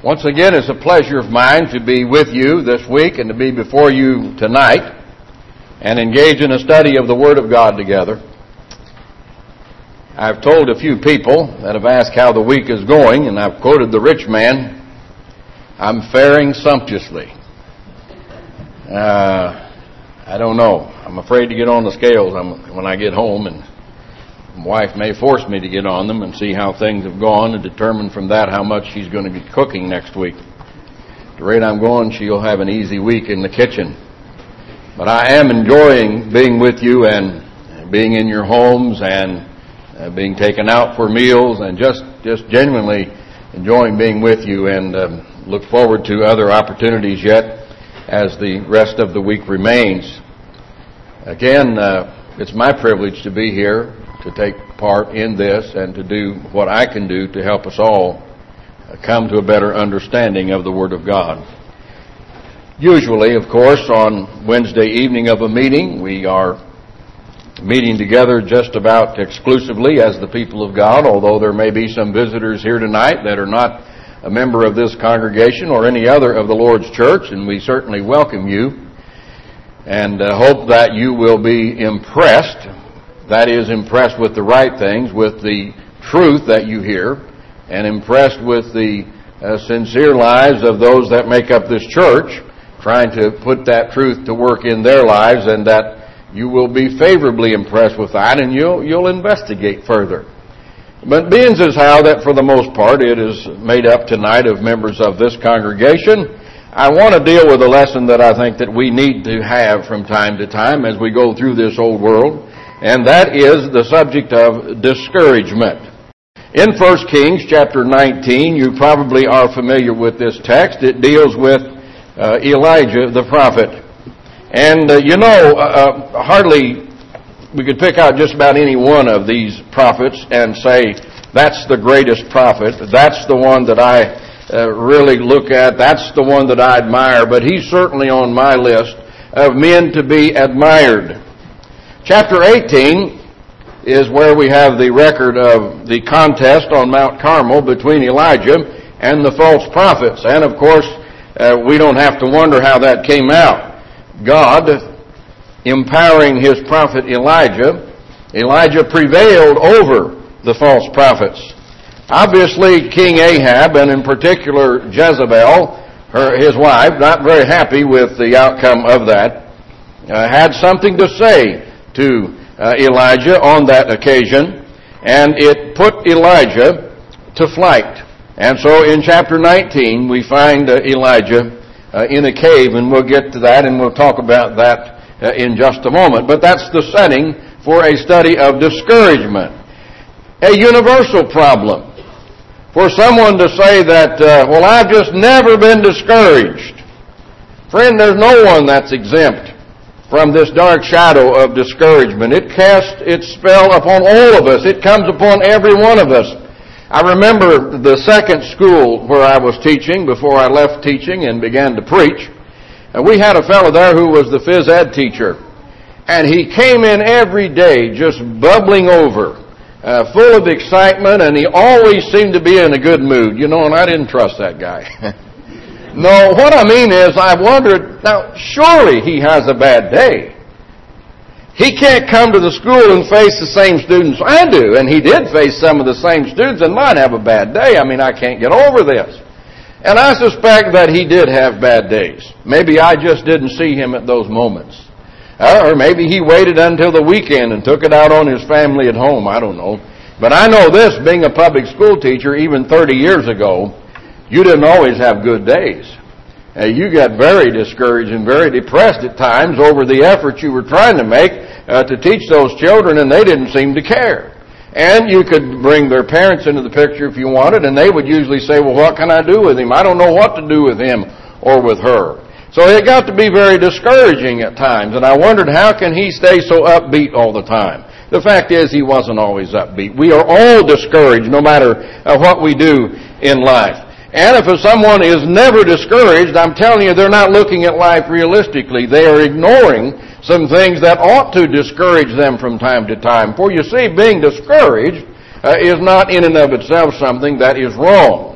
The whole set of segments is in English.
Once again, it's a pleasure of mine to be with you this week and to be before you tonight and engage in a study of the Word of God together. I've told a few people that have asked how the week is going, and I've quoted the rich man, "I'm faring sumptuously." I don't know. I'm afraid to get on the scales when I get home, and my wife may force me to get on them and see how things have gone and determine from that how much she's going to be cooking next week. At the rate I'm going, she'll have an easy week in the kitchen. But I am enjoying being with you and being in your homes and being taken out for meals and just genuinely enjoying being with you, and look forward to other opportunities yet as the rest of the week remains. Again, it's my privilege to be here to take part in this and to do what I can do to help us all come to a better understanding of the Word of God. Usually, of course, on Wednesday evening of a meeting, we are meeting together just about exclusively as the people of God, although there may be some visitors here tonight that are not a member of this congregation or any other of the Lord's church, and we certainly welcome you and hope that you will be impressed. That is, impressed with the right things, with the truth that you hear, and impressed with the sincere lives of those that make up this church, trying to put that truth to work in their lives, and that you will be favorably impressed with that, and you'll investigate further. But being as how that for the most part it is made up tonight of members of this congregation, I want to deal with a lesson that I think that we need to have from time to time as we go through this old world, and that is the subject of discouragement. In 1 Kings chapter 19, you probably are familiar with this text. It deals with Elijah the prophet. And hardly we could pick out just about any one of these prophets and say, that's the greatest prophet, that's the one that I really look at, that's the one that I admire, but he's certainly on my list of men to be admired. Chapter 18 is where we have the record of the contest on Mount Carmel between Elijah and the false prophets. And of course, we don't have to wonder how that came out. God, empowering his prophet Elijah prevailed over the false prophets. Obviously, King Ahab, and in particular Jezebel, his wife, not very happy with the outcome of that, had something to say to Elijah on that occasion, and it put Elijah to flight. And so in chapter 19 we find Elijah in a cave, and we'll get to that and we'll talk about that in just a moment. But that's the setting for a study of discouragement. A universal problem. For someone to say that, I've just never been discouraged. Friend, there's no one that's exempt from this dark shadow of discouragement. It casts its spell upon all of us. It comes upon every one of us. I remember the second school where I was teaching before I left teaching and began to preach. We had a fellow there who was the phys ed teacher. And he came in every day just bubbling over, full of excitement, and he always seemed to be in a good mood. And I didn't trust that guy. No, what I mean is, I wondered, now, surely he has a bad day. He can't come to the school and face the same students I do, and he did face some of the same students and might have a bad day. I can't get over this. And I suspect that he did have bad days. Maybe I just didn't see him at those moments. Or maybe he waited until the weekend and took it out on his family at home. I don't know. But I know this, being a public school teacher even 30 years ago, you didn't always have good days. You got very discouraged and very depressed at times over the effort you were trying to make to teach those children, and they didn't seem to care. And you could bring their parents into the picture if you wanted, and they would usually say, what can I do with him? I don't know what to do with him or with her. So it got to be very discouraging at times, and I wondered, how can he stay so upbeat all the time? The fact is, he wasn't always upbeat. We are all discouraged no matter what we do in life. And if someone is never discouraged, I'm telling you, they're not looking at life realistically. They are ignoring some things that ought to discourage them from time to time. For you see, being discouraged is not in and of itself something that is wrong.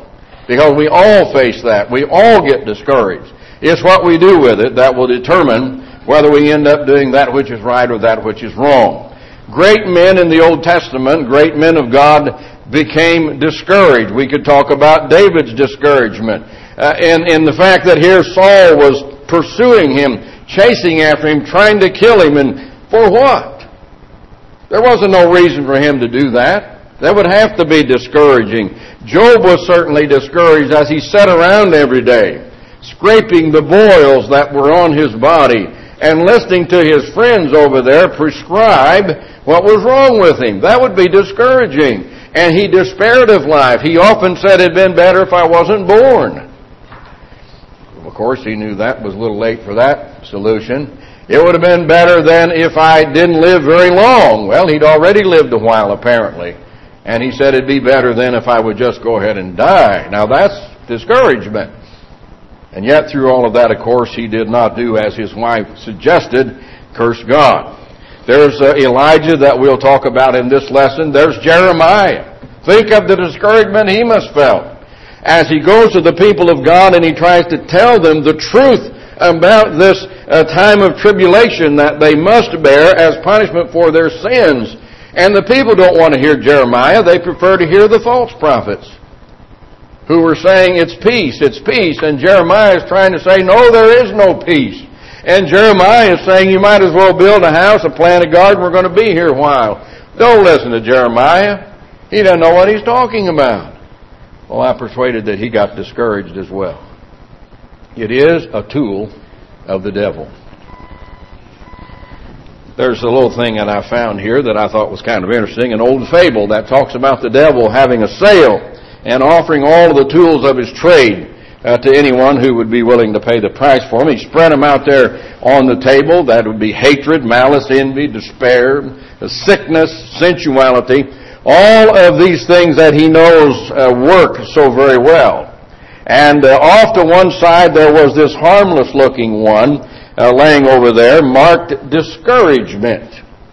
Because we all face that. We all get discouraged. It's what we do with it that will determine whether we end up doing that which is right or that which is wrong. Great men in the Old Testament, great men of God, became discouraged. We could talk about David's discouragement. And the fact that here Saul was pursuing him, chasing after him, trying to kill him, and for what? There wasn't no reason for him to do that. That would have to be discouraging. Job was certainly discouraged as he sat around every day, scraping the boils that were on his body and listening to his friends over there prescribe what was wrong with him. That would be discouraging. And he despaired of life. He often said it'd been better if I wasn't born. Of course, he knew that was a little late for that solution. It would have been better than if I didn't live very long. Well, he'd already lived a while, apparently. And he said it'd be better than if I would just go ahead and die. Now, that's discouragement. And yet, through all of that, of course, he did not do as his wife suggested, curse God. There's Elijah that we'll talk about in this lesson. There's Jeremiah. Think of the discouragement he must felt as he goes to the people of God and he tries to tell them the truth about this time of tribulation that they must bear as punishment for their sins. And the people don't want to hear Jeremiah. They prefer to hear the false prophets who were saying it's peace, and Jeremiah is trying to say, no, there is no peace. And Jeremiah is saying, you might as well build a house, a plant a garden, we're going to be here a while. Don't listen to Jeremiah. He doesn't know what he's talking about. Well, I'm persuaded that he got discouraged as well. It is a tool of the devil. There's a little thing that I found here that I thought was kind of interesting, an old fable that talks about the devil having a sale and offering all of the tools of his trade to anyone who would be willing to pay the price for them. He spread them out there on the table. That would be hatred, malice, envy, despair, sickness, sensuality. All of these things that he knows work so very well. And off to one side there was this harmless looking one laying over there, marked discouragement.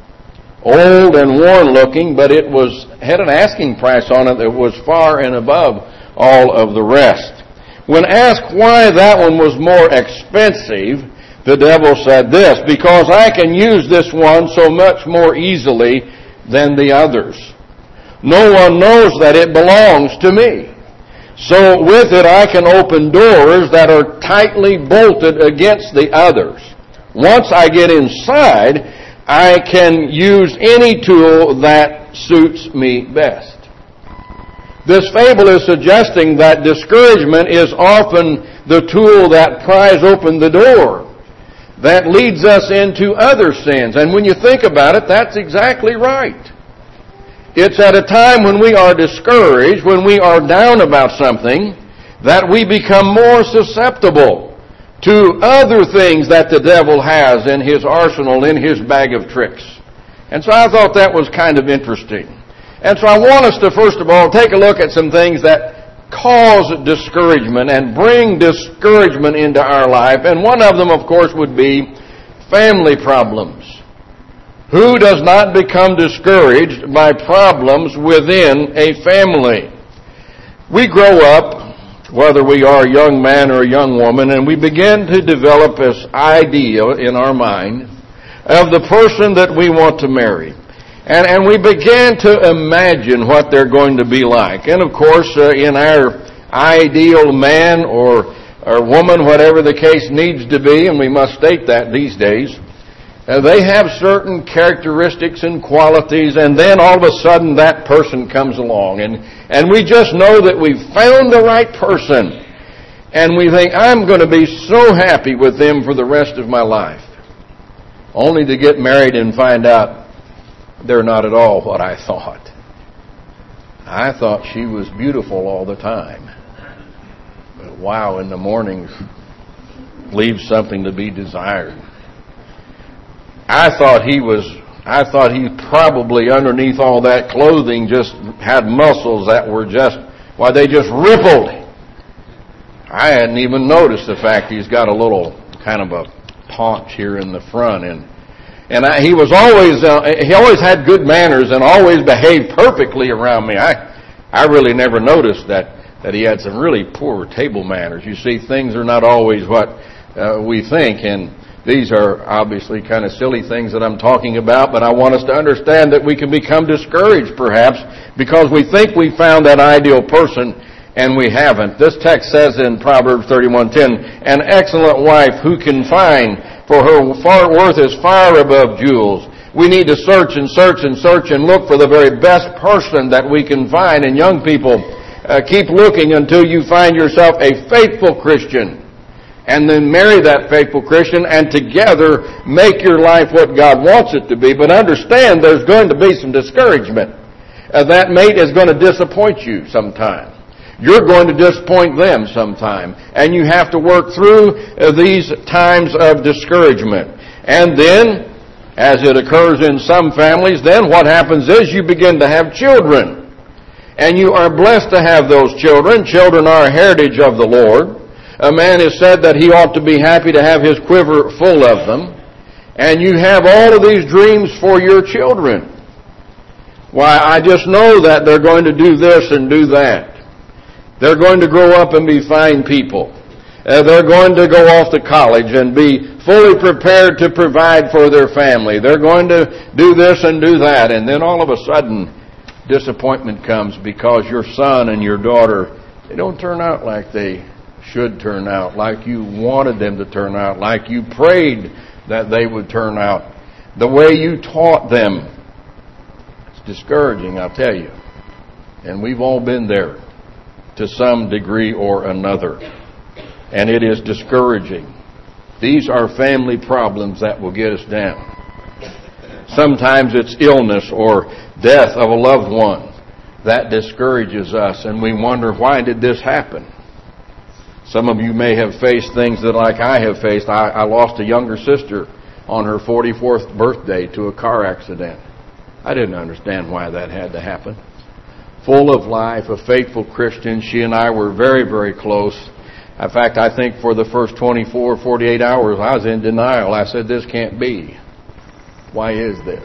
Old and worn looking, but it had an asking price on it that was far and above all of the rest. When asked why that one was more expensive, the devil said this, because I can use this one so much more easily than the others. No one knows that it belongs to me. So with it I can open doors that are tightly bolted against the others. Once I get inside, I can use any tool that suits me best. This fable is suggesting that discouragement is often the tool that pries open the door that leads us into other sins. And when you think about it, that's exactly right. It's at a time when we are discouraged, when we are down about something, that we become more susceptible to other things that the devil has in his arsenal, in his bag of tricks. And so I thought that was kind of interesting. And so I want us to, first of all, take a look at some things that cause discouragement and bring discouragement into our life. And one of them, of course, would be family problems. Who does not become discouraged by problems within a family? We grow up, whether we are a young man or a young woman, and we begin to develop this idea in our mind of the person that we want to marry. And we begin to imagine what they're going to be like. And of course, in our ideal man or woman, whatever the case needs to be, and we must state that these days, they have certain characteristics and qualities, and then all of a sudden that person comes along. And we just know that we've found the right person. And we think, I'm going to be so happy with them for the rest of my life. Only to get married and find out they're not at all what I thought. I thought she was beautiful all the time. But wow, in the mornings leaves something to be desired. I thought he probably underneath all that clothing just had muscles that were they just rippled. I hadn't even noticed the fact he's got a little kind of a paunch here in the front, and he always had good manners and always behaved perfectly around me. I really never noticed that that he had some really poor table manners. You see, things are not always what we think, and these are obviously kind of silly things that I'm talking about, but I want us to understand that we can become discouraged perhaps because we think we found that ideal person and we haven't. This text says in Proverbs 31:10, "An excellent wife who can find, for her worth is far above jewels." We need to search and search and search and look for the very best person that we can find. And young people, keep looking until you find yourself a faithful Christian. And then marry that faithful Christian and together make your life what God wants it to be. But understand there's going to be some discouragement. That mate is going to disappoint you sometime. You're going to disappoint them sometime. And you have to work through these times of discouragement. And then, as it occurs in some families, then what happens is you begin to have children. And you are blessed to have those children. Children are a heritage of the Lord. A man has said that he ought to be happy to have his quiver full of them. And you have all of these dreams for your children. Why, I just know that they're going to do this and do that. They're going to grow up and be fine people. They're going to go off to college and be fully prepared to provide for their family. They're going to do this and do that. And then all of a sudden, disappointment comes because your son and your daughter, they don't turn out like they should turn out, like you wanted them to turn out, like you prayed that they would turn out, the way you taught them. It's discouraging, I'll tell you. And we've all been there to some degree or another. And it is discouraging. These are family problems that will get us down. Sometimes it's illness or death of a loved one that discourages us, and we wonder, why did this happen? Some of you may have faced things that like I have faced. I lost a younger sister on her 44th birthday to a car accident. I didn't understand why that had to happen. Full of life, a faithful Christian. She and I were very, very close. In fact, I think for the first 24, 48 hours, I was in denial. I said, this can't be. Why is this?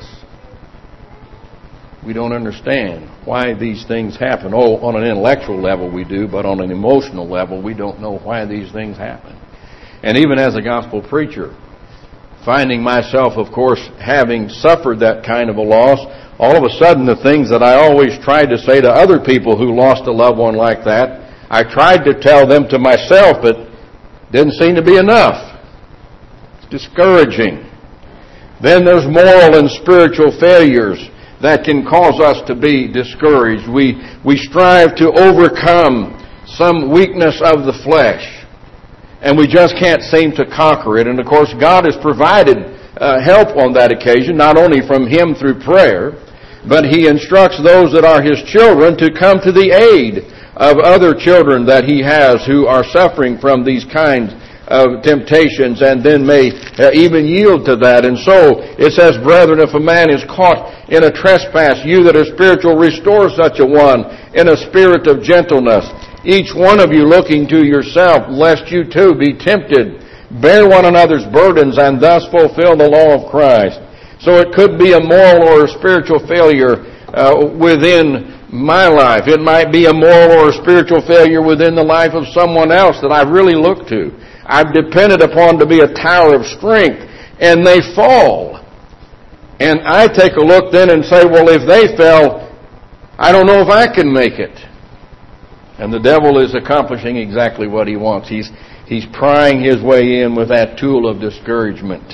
We don't understand why these things happen. Oh, on an intellectual level we do, but on an emotional level we don't know why these things happen. And even as a gospel preacher, finding myself, of course, having suffered that kind of a loss, all of a sudden the things that I always tried to say to other people who lost a loved one like that, I tried to tell them to myself, but didn't seem to be enough. It's discouraging. Then there's moral and spiritual failures that can cause us to be discouraged. We strive to overcome some weakness of the flesh, and we just can't seem to conquer it. And of course, God has provided help on that occasion, not only from Him through prayer, but He instructs those that are His children to come to the aid of other children that He has who are suffering from these kinds of temptations, and then may even yield to that. And so it says, brethren, if a man is caught in a trespass, you that are spiritual, restore such a one in a spirit of gentleness. Each one of you looking to yourself, lest you too be tempted. Bear one another's burdens, and thus fulfill the law of Christ. So it could be a moral or a spiritual failure within my life. It might be a moral or a spiritual failure within the life of someone else that I really look to. I've depended upon to be a tower of strength, and they fall. And I take a look then and say, well, if they fell, I don't know if I can make it. And the devil is accomplishing exactly what he wants. He's prying his way in with that tool of discouragement.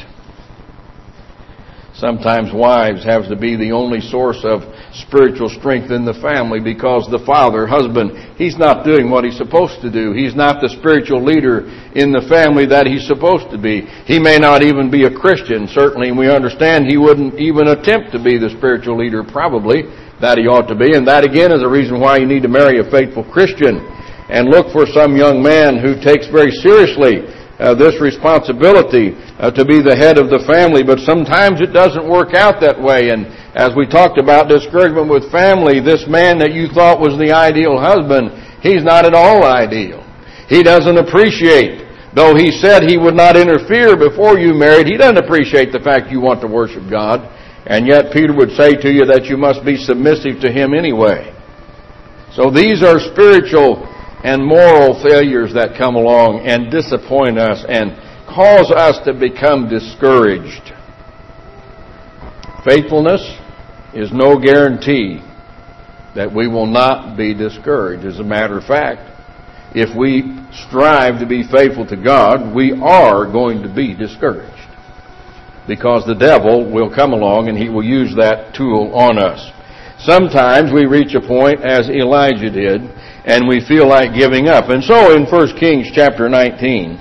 Sometimes wives have to be the only source of spiritual strength in the family because the father, husband, he's not doing what he's supposed to do. He's not the spiritual leader in the family that he's supposed to be. He may not even be a Christian, certainly, and we understand he wouldn't even attempt to be the spiritual leader, probably, that he ought to be. And that, again, is a reason why you need to marry a faithful Christian and look for some young man who takes very seriously this responsibility to be the head of the family. But sometimes it doesn't work out that way. And as we talked about discouragement with family, this man that you thought was the ideal husband, he's not at all ideal. He doesn't appreciate, though he said he would not interfere before you married, he doesn't appreciate the fact you want to worship God. And yet Peter would say to you that you must be submissive to him anyway. So these are spiritual and moral failures that come along and disappoint us and cause us to become discouraged. Faithfulness is no guarantee that we will not be discouraged. As a matter of fact, if we strive to be faithful to God, we are going to be discouraged. Because the devil will come along and he will use that tool on us. Sometimes we reach a point, as Elijah did, and we feel like giving up. And so in 1 Kings chapter 19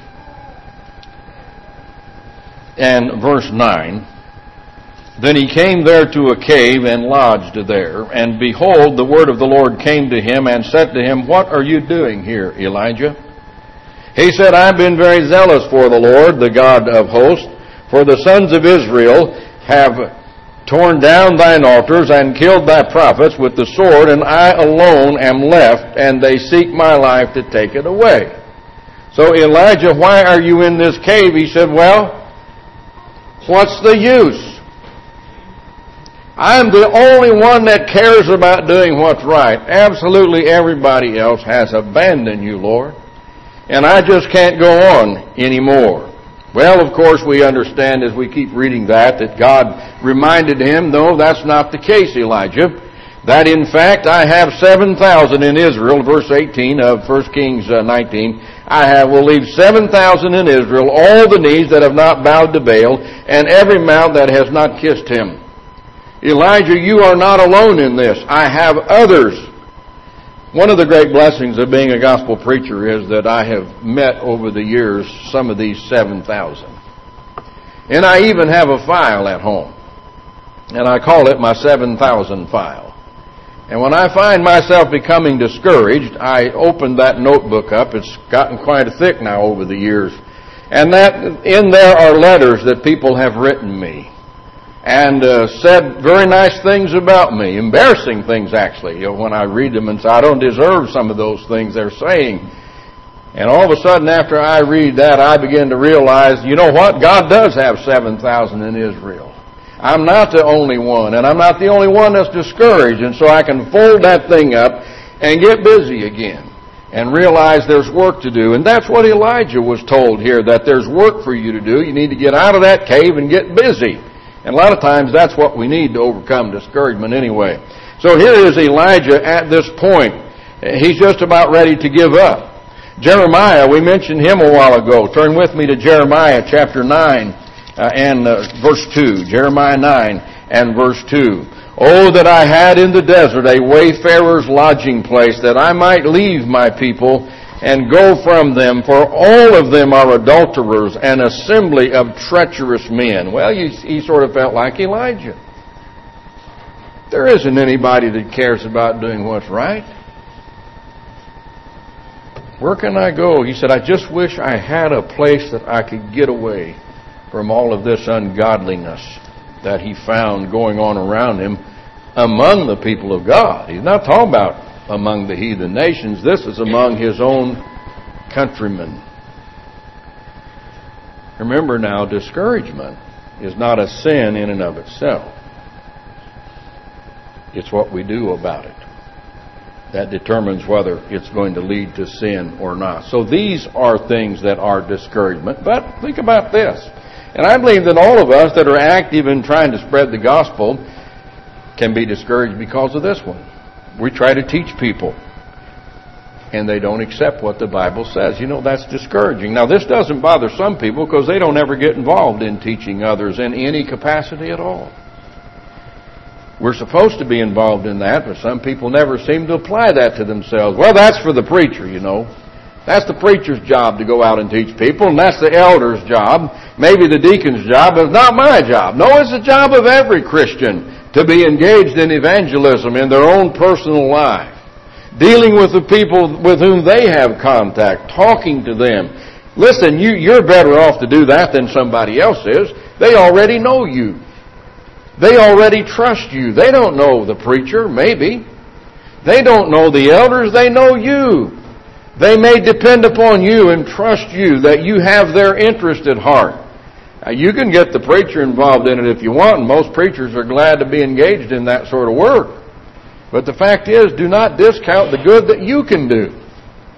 and verse 9, then he came there to a cave and lodged there. And behold, the word of the Lord came to him and said to him, "What are you doing here, Elijah?" He said, "I've been very zealous for the Lord, the God of hosts, for the sons of Israel have torn down thine altars and killed thy prophets with the sword, and I alone am left, and they seek my life to take it away." So Elijah, "Why are you in this cave?" He said, "Well, what's the use? I'm the only one that cares about doing what's right. Absolutely everybody else has abandoned you, Lord. And I just can't go on anymore." Well, of course, we understand as we keep reading that God reminded him, "No, that's not the case, Elijah. That in fact I have 7,000 in Israel," verse 18 of 1 Kings 19. "Will leave 7,000 in Israel, all the knees that have not bowed to Baal, and every mouth that has not kissed him." Elijah, you are not alone in this. I have others. One of the great blessings of being a gospel preacher is that I have met over the years some of these 7,000. And I even have a file at home. And I call it my 7,000 file. And when I find myself becoming discouraged, I open that notebook up. It's gotten quite thick now over the years. And that in there are letters that people have written me. And said very nice things about me, embarrassing things actually, when I read them and say, I don't deserve some of those things they're saying. And all of a sudden after I read that, I begin to realize, you know what? God does have 7,000 in Israel. I'm not the only one, and I'm not the only one that's discouraged, and so I can fold that thing up and get busy again and realize there's work to do. And that's what Elijah was told here, that there's work for you to do. You need to get out of that cave and get busy. And a lot of times that's what we need to overcome discouragement anyway. So here is Elijah at this point. He's just about ready to give up. Jeremiah, we mentioned him a while ago. Turn with me to Jeremiah chapter 9 and verse 2. Jeremiah 9 and verse 2. "Oh, that I had in the desert a wayfarer's lodging place, that I might leave my people and go from them, for all of them are adulterers, an assembly of treacherous men." Well, he sort of felt like Elijah. There isn't anybody that cares about doing what's right. Where can I go? He said, I just wish I had a place that I could get away from all of this ungodliness that he found going on around him among the people of God. He's not talking about among the heathen nations. This is among his own countrymen. Remember now, discouragement is not a sin in and of itself. It's what we do about it that determines whether it's going to lead to sin or not. So these are things that are discouragement. But think about this. And I believe that all of us that are active in trying to spread the gospel can be discouraged because of this one. We try to teach people, and they don't accept what the Bible says. You know, that's discouraging. Now, this doesn't bother some people because they don't ever get involved in teaching others in any capacity at all. We're supposed to be involved in that, but some people never seem to apply that to themselves. Well, that's for the preacher, you know. That's the preacher's job to go out and teach people, and that's the elder's job, maybe the deacon's job, but it's not my job. No, it's the job of every Christian to be engaged in evangelism in their own personal life, dealing with the people with whom they have contact, talking to them. Listen, you're better off to do that than somebody else is. They already know you. They already trust you. They don't know the preacher, maybe. They don't know the elders. They know you. They may depend upon you and trust you, that you have their interest at heart. Now, you can get the preacher involved in it if you want, and most preachers are glad to be engaged in that sort of work. But the fact is, do not discount the good that you can do.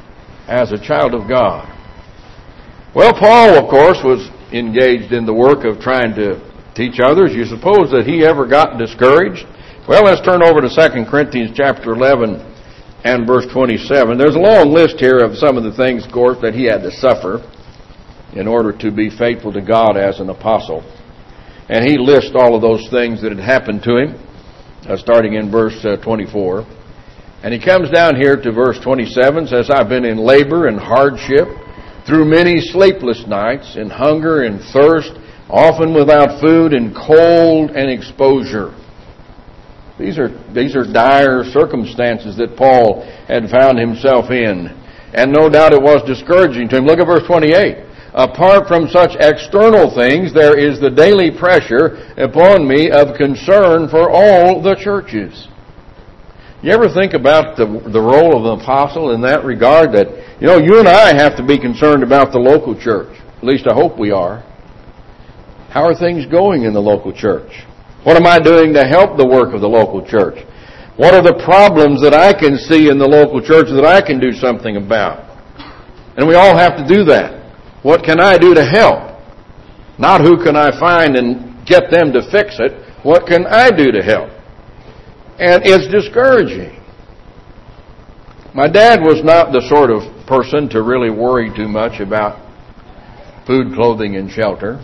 as a child of God? Well, Paul, of course, was engaged in the work of trying to teach others. You suppose that he ever got discouraged? Well, let's turn over to 2 Corinthians chapter 11 and verse 27. There's a long list here of some of the things, of course, that he had to suffer in order to be faithful to God as an apostle. And he lists all of those things that had happened to him, starting in verse 24. And he comes down here to verse 27, says, I've been in labor and hardship, through many sleepless nights, in hunger and thirst, often without food, in cold and exposure. These are dire circumstances that Paul had found himself in. And no doubt it was discouraging to him. Look at verse 28. Apart from such external things, there is the daily pressure upon me of concern for all the churches. You ever think about the role of an apostle in that regard? That, you and I have to be concerned about the local church. At least I hope we are. How are things going in the local church? What am I doing to help the work of the local church? What are the problems that I can see in the local church that I can do something about? And we all have to do that. What can I do to help? Not who can I find and get them to fix it. What can I do to help? And it's discouraging. My dad was not the sort of person to really worry too much about food, clothing, and shelter.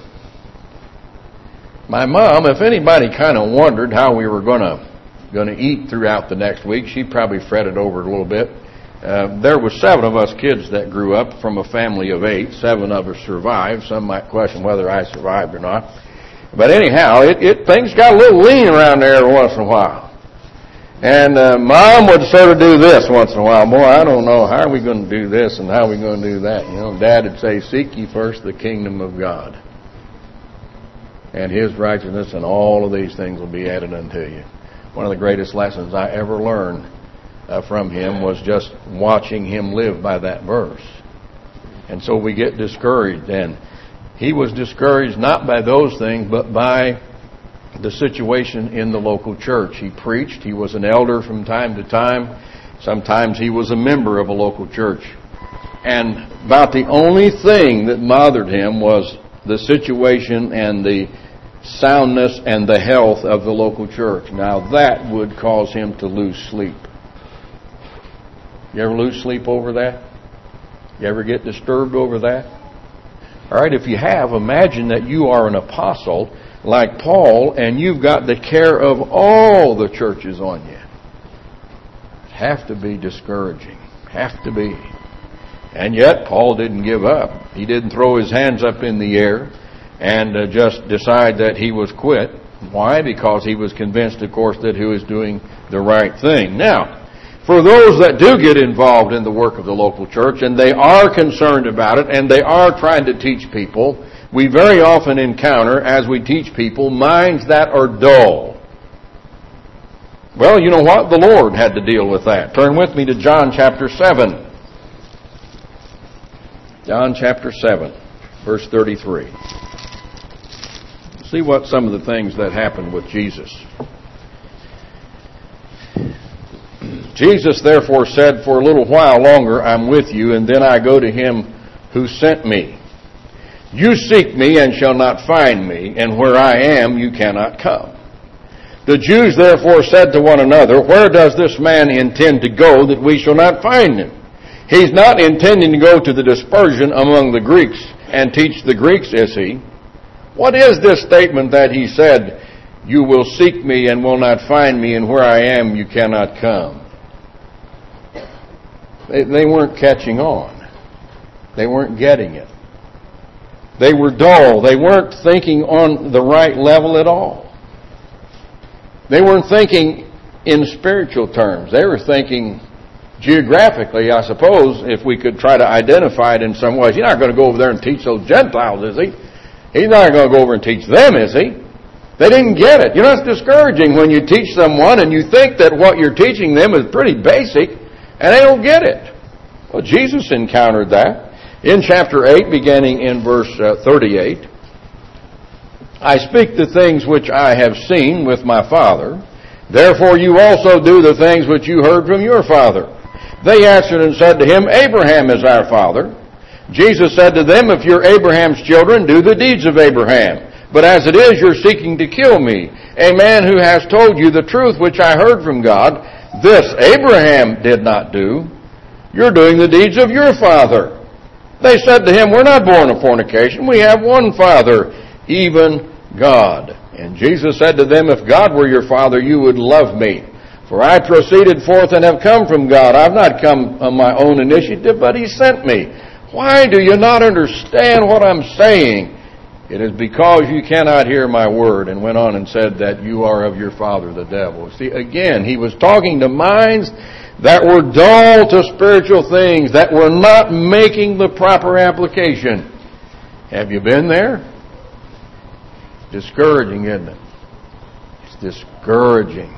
My mom, if anybody kind of wondered how we were going to eat throughout the next week, she probably fretted over it a little bit. There were 7 of us kids that grew up from a family of 8. 7 of us survived. Some might question whether I survived or not. But anyhow, things got a little lean around there every once in a while. And Mom would sort of do this once in a while. Boy, I don't know, how are we going to do this and how are we going to do that? Dad would say, seek ye first the kingdom of God and His righteousness, and all of these things will be added unto you. One of the greatest lessons I ever learned from him was just watching him live by that verse. And so we get discouraged. And he was discouraged not by those things, but by the situation in the local church. He preached. He was an elder from time to time. Sometimes he was a member of a local church. And about the only thing that bothered him was the situation and the soundness and the health of the local church. Now that would cause him to lose sleep. You ever lose sleep over that? You ever get disturbed over that? All right, if you have, imagine that you are an apostle like Paul and you've got the care of all the churches on you. Have to be discouraging. Have to be. And yet, Paul didn't give up. He didn't throw his hands up in the air and just decide that he was quit. Why? Because he was convinced, of course, that he was doing the right thing. Now, for those that do get involved in the work of the local church, and they are concerned about it, and they are trying to teach people, we very often encounter, as we teach people, minds that are dull. Well, you know what? The Lord had to deal with that. Turn with me to John chapter 7. John chapter 7, verse 33. See what some of the things that happened with Jesus. Jesus therefore said, for a little while longer I'm with you, and then I go to him who sent me. You seek me and shall not find me, and where I am you cannot come. The Jews therefore said to one another, where does this man intend to go that we shall not find him? He's not intending to go to the dispersion among the Greeks and teach the Greeks, is he? What is this statement that he said, you will seek me and will not find me, and where I am you cannot come? They weren't catching on. They weren't getting it. They were dull. They weren't thinking on the right level at all. They weren't thinking in spiritual terms. They were thinking geographically, I suppose, if we could try to identify it in some ways. He's not going to go over there and teach those Gentiles, is he? He's not going to go over and teach them, is he? They didn't get it. It's discouraging when you teach someone and you think that what you're teaching them is pretty basic and they don't get it. Well, Jesus encountered that. In chapter 8, beginning in verse 38, I speak the things which I have seen with my Father. Therefore you also do the things which you heard from your father. They answered and said to him, Abraham is our father. Jesus said to them, If you're Abraham's children, do the deeds of Abraham. But as it is, you're seeking to kill me, a man who has told you the truth which I heard from God. This Abraham did not do. You're doing the deeds of your father. They said to him, We're not born of fornication. We have one Father, even God. And Jesus said to them, If God were your Father, you would love me. For I proceeded forth and have come from God. I've not come on my own initiative, but He sent me. Why do you not understand what I'm saying? It is because you cannot hear my word. And went on and said that you are of your father, the devil. See, again, he was talking to minds that were dull to spiritual things, that were not making the proper application. Have you been there? Discouraging, isn't it? It's discouraging.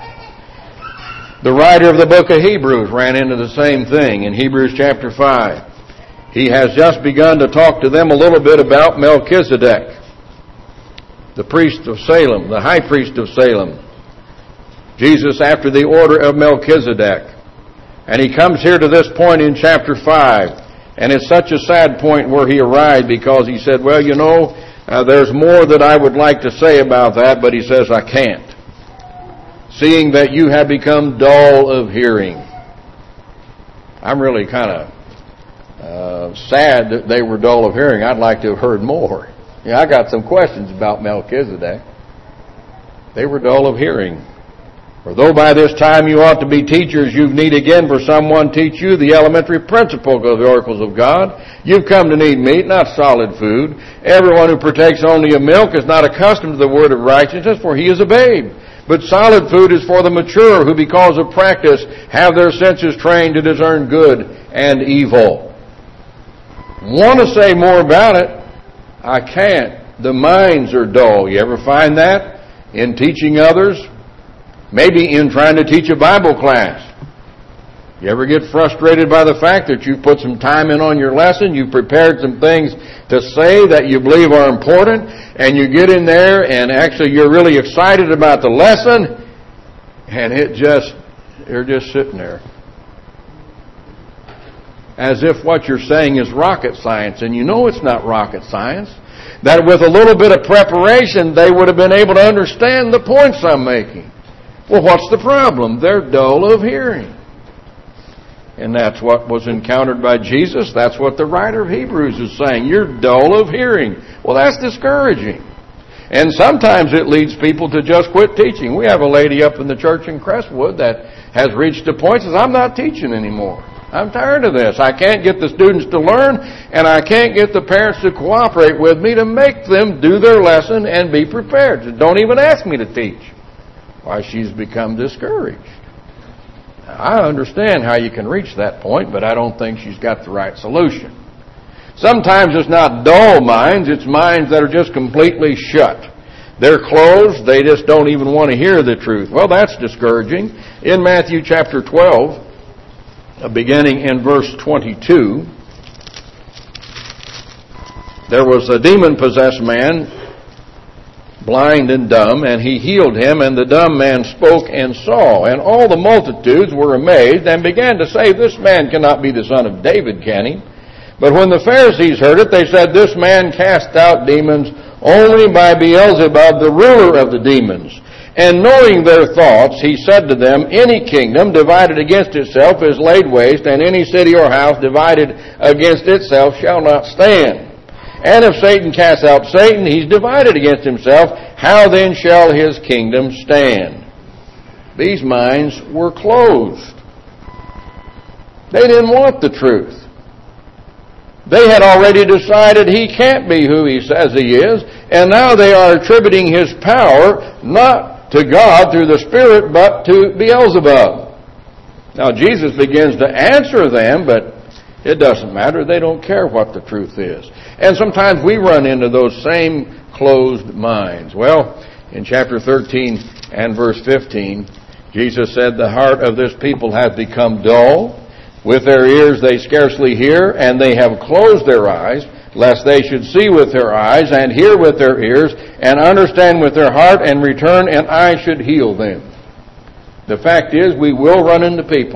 The writer of the book of Hebrews ran into the same thing in Hebrews chapter 5. He has just begun to talk to them a little bit about Melchizedek, the priest of Salem, the high priest of Salem. Jesus after the order of Melchizedek. And he comes here to this point in chapter 5. And it's such a sad point where he arrived, because he said, well, there's more that I would like to say about that, but he says, I can't. Seeing that you have become dull of hearing. I'm really kind of sad that they were dull of hearing. I'd like to have heard more. I got some questions about Melchizedek. They were dull of hearing. For though by this time you ought to be teachers, you need again for someone teach you the elementary principle of the oracles of God. You've come to need meat, not solid food. Everyone who partakes only of milk is not accustomed to the word of righteousness, for he is a babe. But solid food is for the mature, who because of practice have their senses trained to discern good and evil. Want to say more about it? I can't. The minds are dull. You ever find that in teaching others? Maybe in trying to teach a Bible class. You ever get frustrated by the fact that you've put some time in on your lesson, you've prepared some things to say that you believe are important, and you get in there and actually you're really excited about the lesson, and you're just sitting there. As if what you're saying is rocket science, and you know it's not rocket science. That with a little bit of preparation, they would have been able to understand the points I'm making. Well, what's the problem? They're dull of hearing. And that's what was encountered by Jesus. That's what the writer of Hebrews is saying. You're dull of hearing. Well, that's discouraging. And sometimes it leads people to just quit teaching. We have a lady up in the church in Crestwood that has reached a point and says, I'm not teaching anymore. I'm tired of this. I can't get the students to learn, and I can't get the parents to cooperate with me to make them do their lesson and be prepared. Don't even ask me to teach. Why, she's become discouraged. I understand how you can reach that point, but I don't think she's got the right solution. Sometimes it's not dull minds, it's minds that are just completely shut. They're closed, they just don't even want to hear the truth. Well, that's discouraging. In Matthew chapter 12, beginning in verse 22, there was a demon-possessed man, blind and dumb, and he healed him, and the dumb man spoke and saw. And all the multitudes were amazed and began to say, This man cannot be the son of David, can he? But when the Pharisees heard it, they said, This man cast out demons only by Beelzebub, the ruler of the demons. And knowing their thoughts, he said to them, Any kingdom divided against itself is laid waste, and any city or house divided against itself shall not stand. And if Satan casts out Satan, he's divided against himself. How then shall his kingdom stand? These minds were closed. They didn't want the truth. They had already decided he can't be who he says he is, and now they are attributing his power not to God through the Spirit, but to Beelzebub. Now Jesus begins to answer them, but it doesn't matter. They don't care what the truth is. And sometimes we run into those same closed minds. Well, in chapter 13 and verse 15, Jesus said, The heart of this people hath become dull. With their ears they scarcely hear, and they have closed their eyes, lest they should see with their eyes, and hear with their ears, and understand with their heart, and return, and I should heal them. The fact is, we will run into people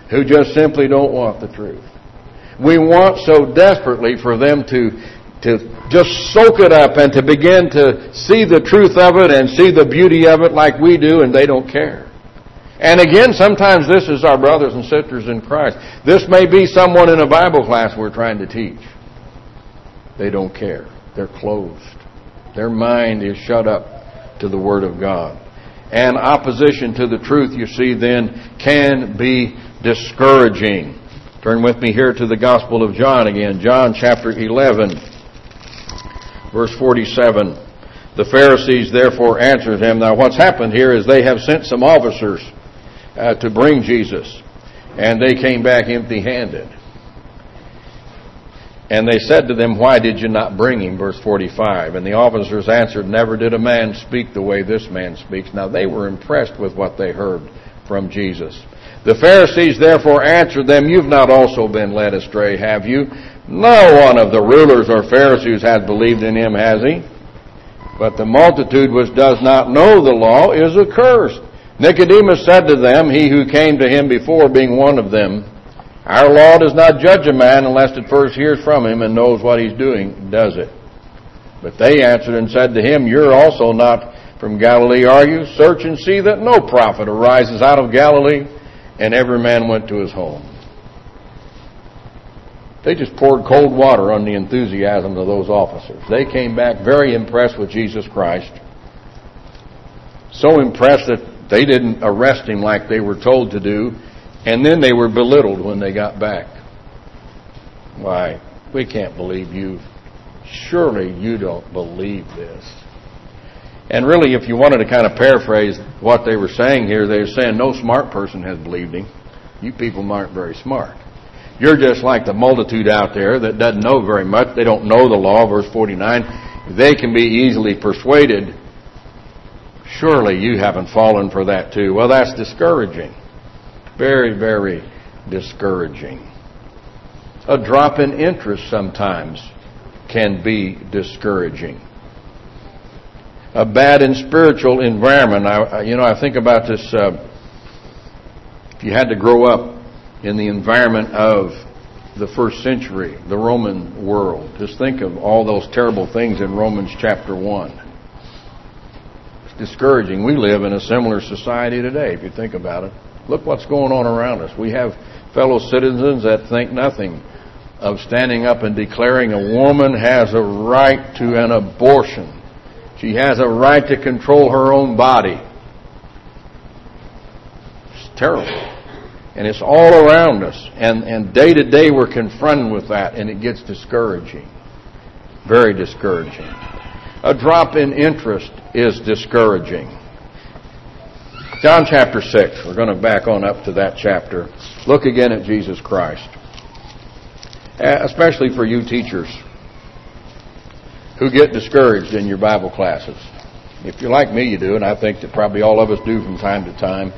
who just simply don't want the truth. We want so desperately for them to just soak it up and to begin to see the truth of it and see the beauty of it like we do, and they don't care. And again, sometimes this is our brothers and sisters in Christ. This may be someone in a Bible class we're trying to teach. They don't care. They're closed. Their mind is shut up to the Word of God. And opposition to the truth, you see, then can be discouraging. Turn with me here to the Gospel of John again. John chapter 11, verse 47. The Pharisees therefore answered him. Now what's happened here is they have sent some officers to bring Jesus. And they came back empty-handed. And they said to them, why did you not bring him? Verse 45. And the officers answered, never did a man speak the way this man speaks. Now they were impressed with what they heard from Jesus. The Pharisees therefore answered them, you've not also been led astray, have you? No one of the rulers or Pharisees has believed in him, has he? But the multitude which does not know the law is accursed. Nicodemus said to them, he who came to him before, being one of them, our law does not judge a man unless it first hears from him and knows what he's doing, does it? But they answered and said to him, you're also not from Galilee, are you? Search and see that no prophet arises out of Galilee. And every man went to his home. They just poured cold water on the enthusiasm of those officers. They came back very impressed with Jesus Christ. So impressed that they didn't arrest him like they were told to do. And then they were belittled when they got back. Why, we can't believe you. Surely you don't believe this. And really, if you wanted to kind of paraphrase what they were saying here, they were saying no smart person has believed him. You people aren't very smart. You're just like the multitude out there that doesn't know very much. They don't know the law, verse 49. They can be easily persuaded. Surely you haven't fallen for that too. Well, that's discouraging. Very, very discouraging. A drop in interest sometimes can be discouraging. A bad and spiritual environment. I think about this. If you had to grow up in the environment of the first century, the Roman world, just think of all those terrible things in Romans chapter 1. It's discouraging. We live in a similar society today, if you think about it. Look what's going on around us. We have fellow citizens that think nothing of standing up and declaring a woman has a right to an abortion. She has a right to control her own body. It's terrible. And it's all around us. And day to day we're confronted with that, and it gets discouraging. Very discouraging. A drop in interest is discouraging. John chapter 6. We're going to back on up to that chapter. Look again at Jesus Christ. Especially for you teachers who get discouraged in your Bible classes. If you're like me, you do, and I think that probably all of us do from time to time.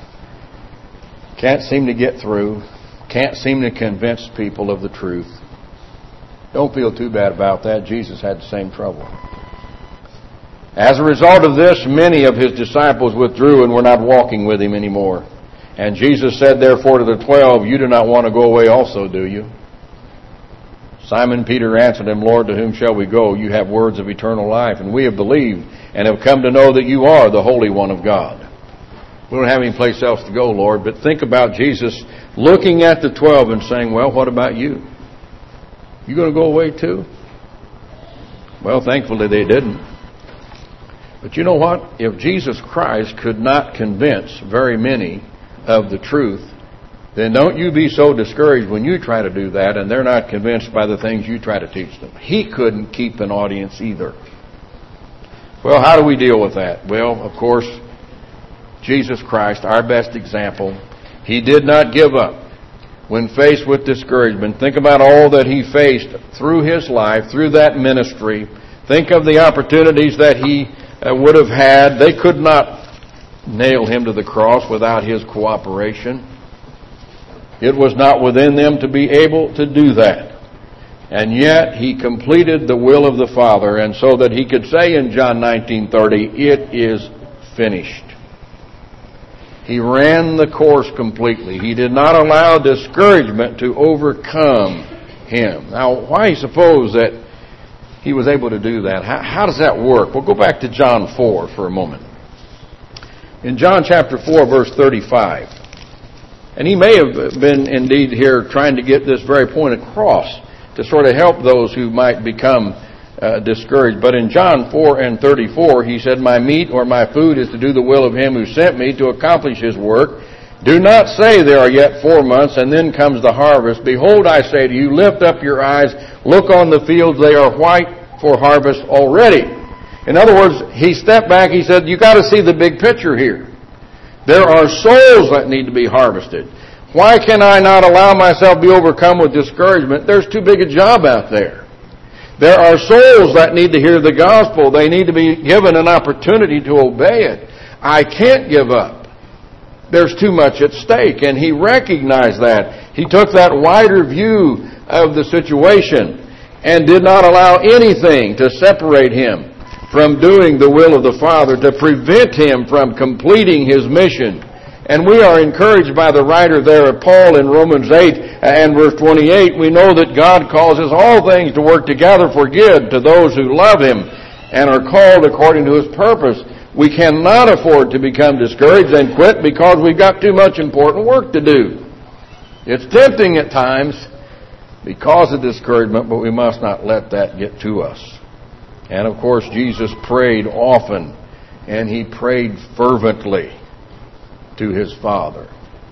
Can't seem to get through. Can't seem to convince people of the truth. Don't feel too bad about that. Jesus had the same trouble. As a result of this, many of his disciples withdrew and were not walking with him anymore. And Jesus said, therefore, to the 12, you do not want to go away also, do you? Simon Peter answered him, Lord, to whom shall we go? You have words of eternal life, and we have believed and have come to know that you are the Holy One of God. We don't have any place else to go, Lord, but think about Jesus looking at the 12 and saying, well, what about you? You going to go away too? Well, thankfully they didn't. But you know what? If Jesus Christ could not convince very many of the truth, then don't you be so discouraged when you try to do that and they're not convinced by the things you try to teach them. He couldn't keep an audience either. Well, how do we deal with that? Well, of course, Jesus Christ, our best example, he did not give up when faced with discouragement. Think about all that he faced through his life, through that ministry. Think of the opportunities that he would have had. They could not nail him to the cross without his cooperation. It was not within them to be able to do that. And yet he completed the will of the Father, and so that he could say in John 19:30, it is finished. He ran the course completely. He did not allow discouragement to overcome him. Now, why suppose that he was able to do that? How does that work? We'll go back to John 4 for a moment. In John chapter 4, verse 35, and he may have been indeed here trying to get this very point across to sort of help those who might become discouraged. But in John 4 and 34, he said, "My meat or my food is to do the will of him who sent me to accomplish his work. Do not say there are yet 4 months, and then comes the harvest. Behold, I say to you, lift up your eyes, look on the fields, they are white for harvest already." In other words, he stepped back, he said, you got to see the big picture here. There are souls that need to be harvested. Why can I not allow myself to be overcome with discouragement? There's too big a job out there. There are souls that need to hear the gospel. They need to be given an opportunity to obey it. I can't give up. There's too much at stake. And he recognized that. He took that wider view of the situation and did not allow anything to separate him from doing the will of the Father, to prevent him from completing his mission. And we are encouraged by the writer there of Paul in Romans 8 and verse 28. We know that God causes all things to work together for good to those who love him and are called according to his purpose. We cannot afford to become discouraged and quit because we've got too much important work to do. It's tempting at times because of discouragement, but we must not let that get to us. And of course, Jesus prayed often, and he prayed fervently to his Father.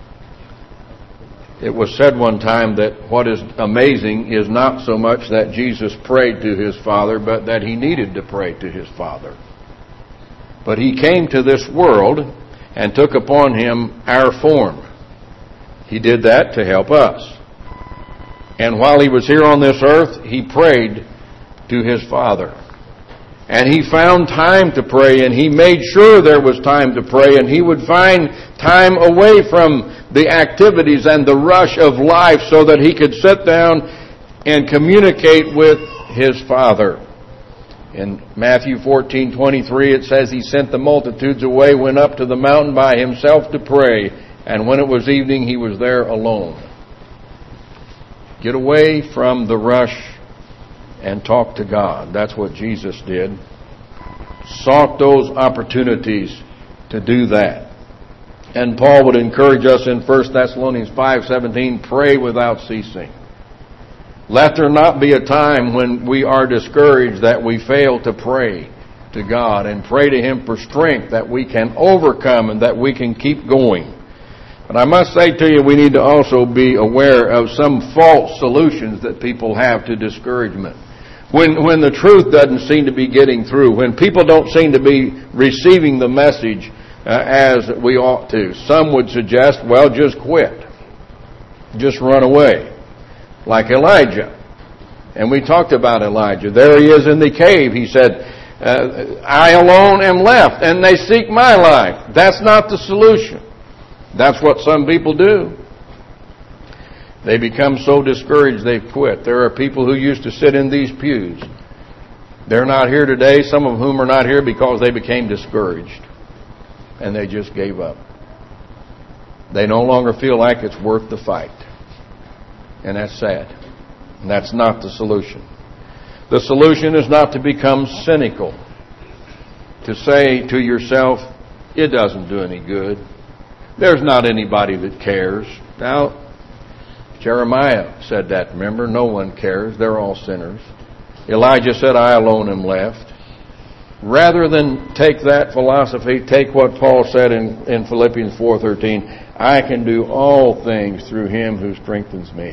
It was said one time that what is amazing is not so much that Jesus prayed to his Father, but that he needed to pray to his Father. But he came to this world and took upon him our form. He did that to help us. And while he was here on this earth, he prayed to his Father. And he found time to pray, and he made sure there was time to pray, and he would find time away from the activities and the rush of life so that he could sit down and communicate with his Father. In Matthew 14:23 it says, "He sent the multitudes away, went up to the mountain by himself to pray, and when it was evening he was there alone." Get away from the rush and talk to God. That's what Jesus did. Sought those opportunities to do that. And Paul would encourage us in 1 Thessalonians 5:17, pray without ceasing. Let there not be a time when we are discouraged that we fail to pray to God and pray to him for strength that we can overcome and that we can keep going. But I must say to you, we need to also be aware of some false solutions that people have to discouragement. When the truth doesn't seem to be getting through, when people don't seem to be receiving the message as we ought to, some would suggest, well, just quit. Just run away. Like Elijah. And we talked about Elijah. There he is in the cave. He said, I alone am left, and they seek my life. That's not the solution. That's what some people do. They become so discouraged they've quit. There are people who used to sit in these pews. They're not here today, some of whom are not here because they became discouraged. And they just gave up. They no longer feel like it's worth the fight. And that's sad. And that's not the solution. The solution is not to become cynical. To say to yourself, it doesn't do any good. There's not anybody that cares. Now, Jeremiah said that, remember? No one cares. They're all sinners. Elijah said, I alone am left. Rather than take that philosophy, take what Paul said in Philippians 4:13, I can do all things through him who strengthens me.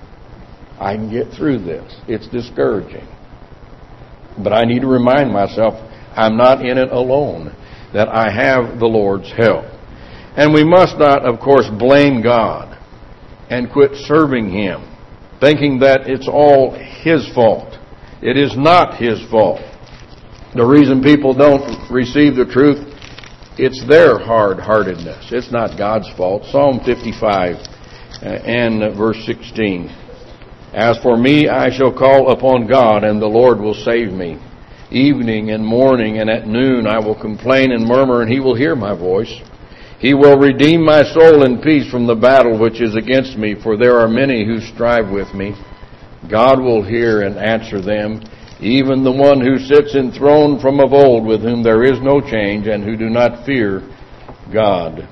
I can get through this. It's discouraging. But I need to remind myself I'm not in it alone, that I have the Lord's help. And we must not, of course, blame God and quit serving him, thinking that it's all his fault. It is not his fault. The reason people don't receive the truth, it's their hard-heartedness. It's not God's fault. Psalm 55 and verse 16. As for me, I shall call upon God, and the Lord will save me. Evening and morning and at noon I will complain and murmur, and he will hear my voice. He will redeem my soul in peace from the battle which is against me, for there are many who strive with me. God will hear and answer them, even the one who sits enthroned from of old, with whom there is no change, and who do not fear God,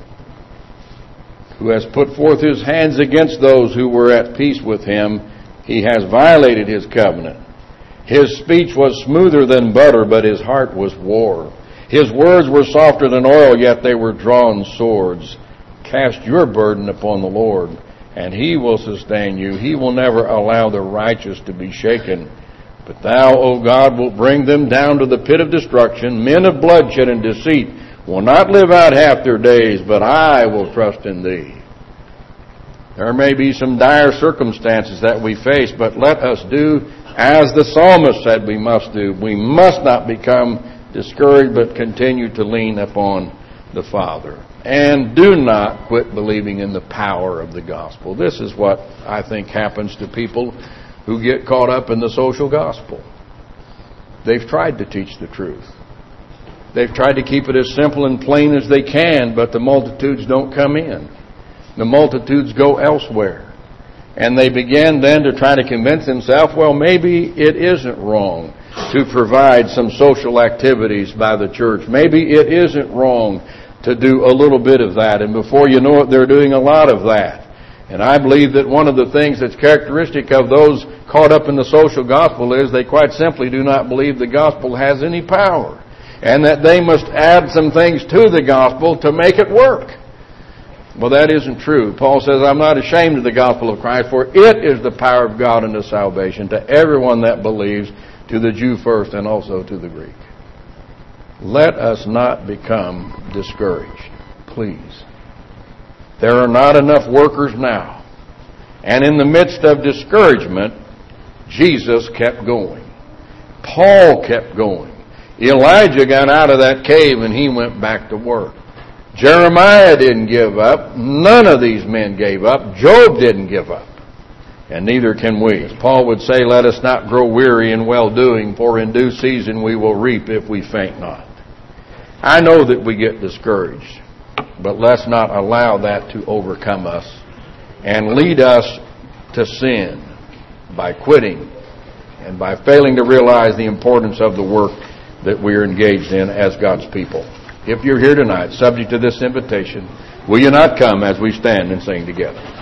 who has put forth his hands against those who were at peace with him. He has violated his covenant. His speech was smoother than butter, but his heart was war. His words were softer than oil, yet they were drawn swords. Cast your burden upon the Lord, and he will sustain you. He will never allow the righteous to be shaken. But thou, O God, wilt bring them down to the pit of destruction. Men of bloodshed and deceit will not live out half their days, but I will trust in thee. There may be some dire circumstances that we face, but let us do as the psalmist said we must do. We must not become discouraged, but continue to lean upon the Father. And do not quit believing in the power of the gospel. This is what I think happens to people who get caught up in the social gospel. They've tried to teach the truth. They've tried to keep it as simple and plain as they can, but the multitudes don't come in. The multitudes go elsewhere. And they begin then to try to convince themselves, well, maybe it isn't wrong to provide some social activities by the church. Maybe it isn't wrong to do a little bit of that. And before you know it, they're doing a lot of that. And I believe that one of the things that's characteristic of those caught up in the social gospel is they quite simply do not believe the gospel has any power, and that they must add some things to the gospel to make it work. Well, that isn't true. Paul says, I'm not ashamed of the gospel of Christ, for it is the power of God unto salvation to everyone that believes, to the Jew first and also to the Greek. Let us not become discouraged, please. There are not enough workers now. And in the midst of discouragement, Jesus kept going. Paul kept going. Elijah got out of that cave and he went back to work. Jeremiah didn't give up. None of these men gave up. Job didn't give up. And neither can we. As Paul would say, let us not grow weary in well-doing, for in due season we will reap if we faint not. I know that we get discouraged, but let's not allow that to overcome us and lead us to sin by quitting and by failing to realize the importance of the work that we are engaged in as God's people. If you're here tonight, subject to this invitation, will you not come as we stand and sing together?